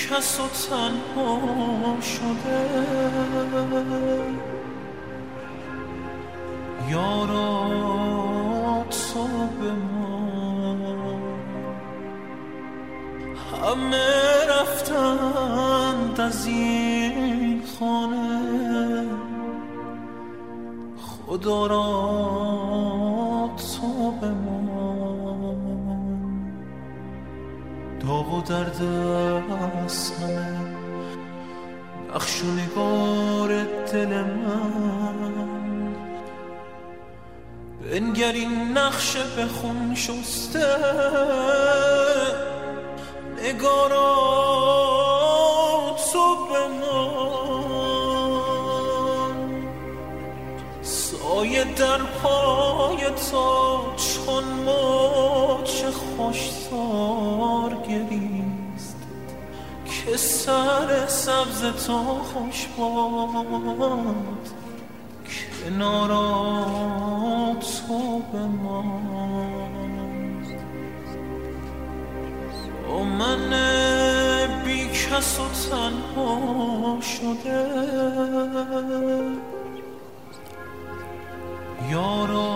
کس و تنها شده، یارا تو به ما. همه رفتند از این خانه، خدا را تو به ما. داغ و درد از همه نقش و نگار دل من، بنگر این نقشه به خون شسته، نگارا تو به من. سایه در پای تا چون موج خوشتار گریست، که سر سبز تو خوش باد، کنارا تو به ماست. و من بی کس و تنها شده، یارا